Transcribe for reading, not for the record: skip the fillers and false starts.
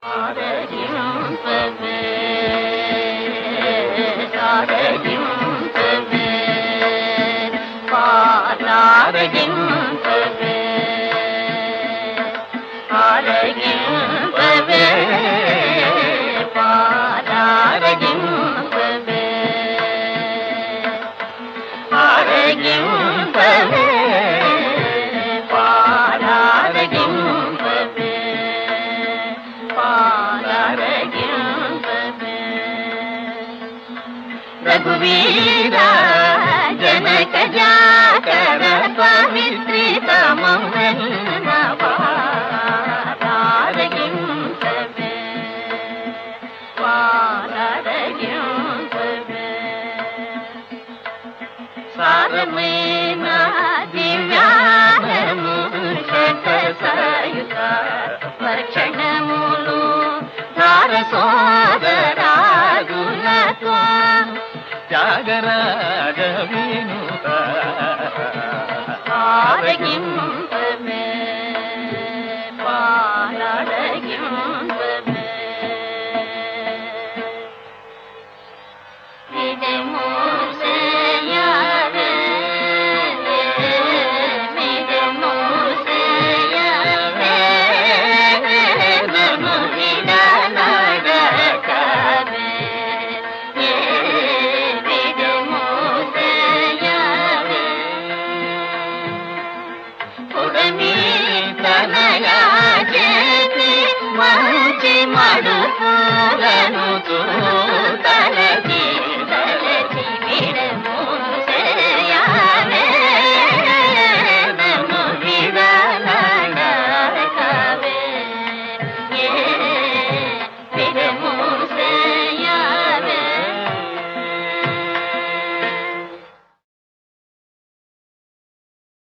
ఆరగింపవే ఆరగింపవే పాలారగింపవే ఆరగింపవే పాలారగింపవే ఆరగింపవే పాలారగింపవే పాలారగింపవే రఘువీర జనక జాకర పవిత్రితమౌన పాలారగింపవే పాలారగింపవే సారమైన దివ్యానము శతసాయుధ వర్షణములు ధారసోదరాగులతో త్యాగరాజ వినుత ఆరగింపవే పాలారగింపవే మిదమూసేయవే మిదమూసేయవే నమః నడకవే మిదమూసేయవే పురమీ తనయా చేసి మంచి మడుపులను